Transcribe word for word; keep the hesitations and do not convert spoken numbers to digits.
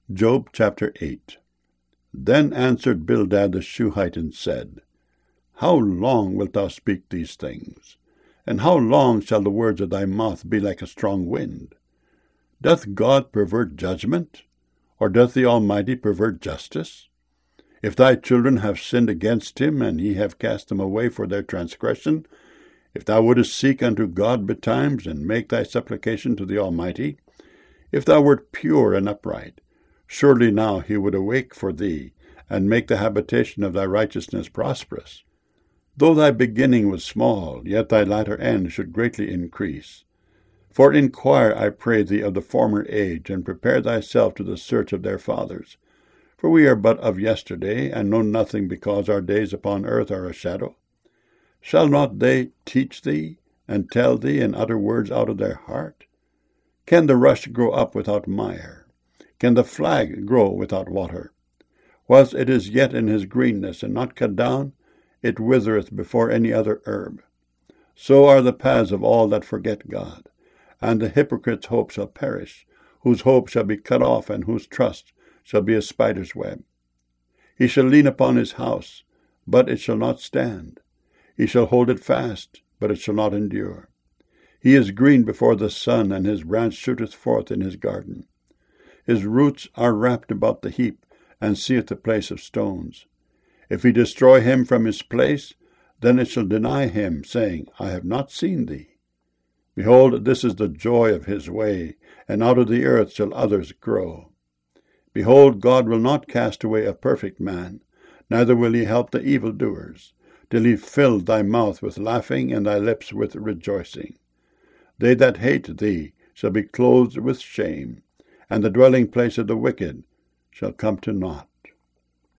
Job chapter eight. Then answered Bildad the Shuhite and said, How long wilt thou speak these things? And how long shall the words of thy mouth be like a strong wind? Doth God pervert judgment? Or doth the Almighty pervert justice? If thy children have sinned against him, and he have cast them away for their transgression, if thou wouldest seek unto God betimes, and make thy supplication to the Almighty, if thou wert pure and upright, surely now he would awake for thee, and make the habitation of thy righteousness prosperous. Though thy beginning was small, yet thy latter end should greatly increase. For inquire, I pray thee, of the former age, and prepare thyself to the search of their fathers. For we are but of yesterday, and know nothing, because our days upon earth are a shadow. Shall not they teach thee, and tell thee, and utter words out of their heart? Can the rush grow up without mire? Can the flag grow without water? Whilst it is yet in his greenness, and not cut down, it withereth before any other herb. So are the paths of all that forget God, and the hypocrite's hope shall perish, whose hope shall be cut off, and whose trust shall be a spider's web. He shall lean upon his house, but it shall not stand. He shall hold it fast, but it shall not endure. He is green before the sun, and his branch shooteth forth in his garden. His roots are wrapped about the heap, and seeth the place of stones. If he destroy him from his place, then it shall deny him, saying, I have not seen thee. Behold, this is the joy of his way, and out of the earth shall others grow. Behold, God will not cast away a perfect man, neither will he help the evildoers, till he fill thy mouth with laughing, and thy lips with rejoicing. They that hate thee shall be clothed with shame, and the dwelling place of the wicked shall come to naught.